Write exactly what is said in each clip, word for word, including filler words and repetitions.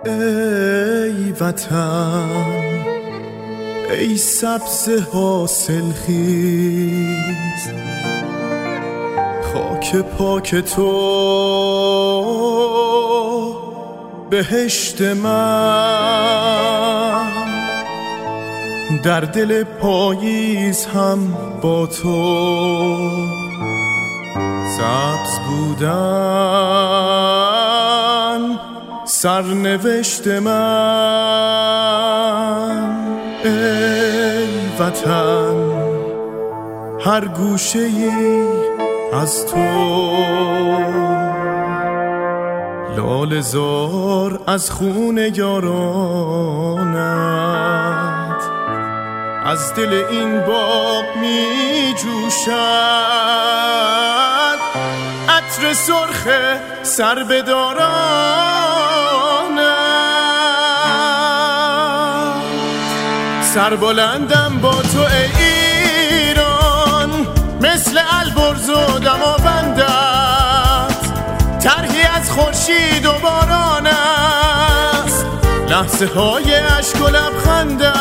ای وطن، ای سبز حاصل خیز، خاک پاک تو بهشت من، در دل پاییز هم با تو سبز بودن سرنوشت من. ای وطن، هر گوشه ای از تو لاله زار از خون یارانت از دل این باغ می جوشد، عطر سرخ سر به دارانت. سربلندم با تو ای ایران، مثل البرز و دماوندت، طرحی از خورشید و باران است، لحظه های اشک و لبخندت،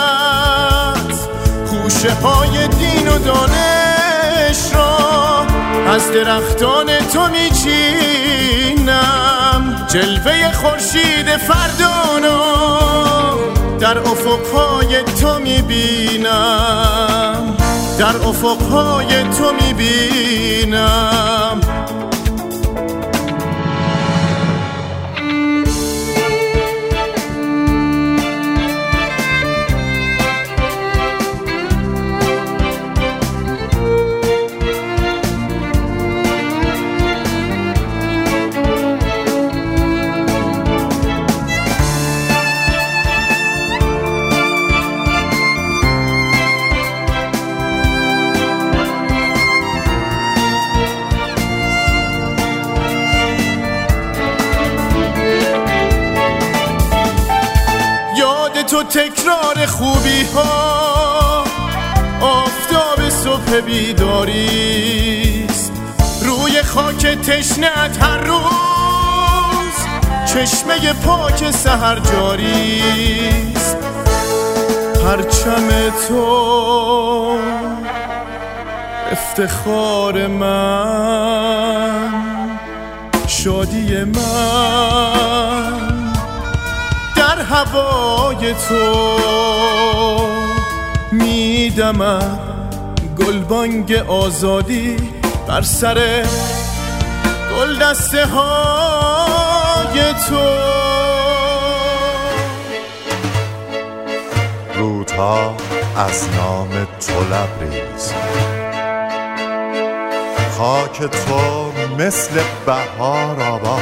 خوشه های دین و دانش را از درختان تو میچینم، جلوه خورشید فردانا در افقهای تو میبینم، در افقهای تو میبینم. تو تکرار خوبی ها، آفتاب صبح بیداریست، روی خاک تشنه‌ات هر روز چشمه پاک سحر جاریست. پرچم تو افتخار من، شادی من، در هوای تو میدمد گلبانگ آزادی بر سر گل دسته های تو. رودها از نام تو لبریز، خاک تو مثل بهار آباد،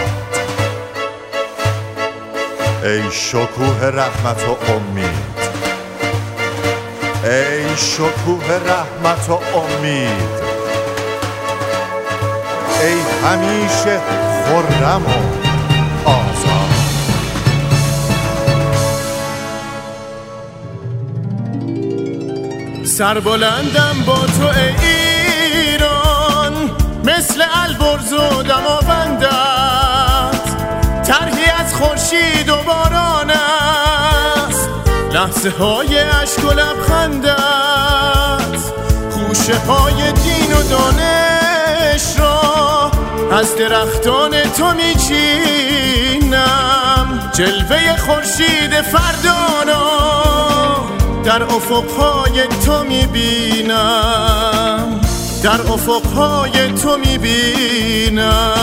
ای شکوه رحمت و امید، ای شکوه رحمت و امید، ای همیشه خرم و آزاد. سربلندم با تو ای ایران، مثل البرز و دماوندت، طرحی از خورشید و باران است، لحظه های اشک و لبخندت، خوشه های دین و دانش را از درختان تو میچینم، جلوه خورشید فردانا در افقهای تو میبینم، در افقهای تو میبینم.